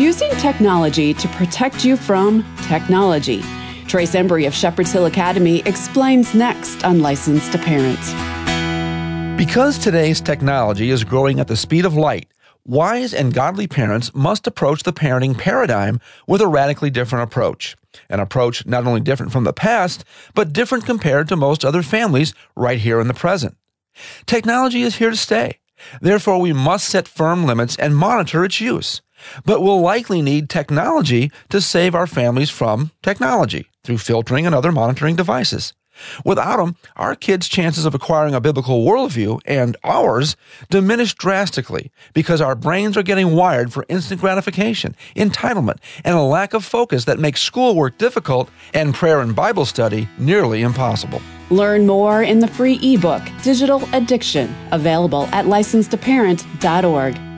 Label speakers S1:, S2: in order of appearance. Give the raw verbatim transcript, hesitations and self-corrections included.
S1: Using technology to protect you from technology. Trace Embry of Shepherd's Hill Academy explains next on Licensed to Parent.
S2: Because today's technology is growing at the speed of light, wise and godly parents must approach the parenting paradigm with a radically different approach. An approach not only different from the past, but different compared to most other families right here in the present. Technology is here to stay. Therefore, we must set firm limits and monitor its use. But we'll likely need technology to save our families from technology through filtering and other monitoring devices. Without them, our kids' chances of acquiring a biblical worldview, and ours, diminish drastically because our brains are getting wired for instant gratification, entitlement, and a lack of focus that makes schoolwork difficult and prayer and Bible study nearly impossible.
S1: Learn more in the free ebook, Digital Addiction, available at licensed to parent dot org.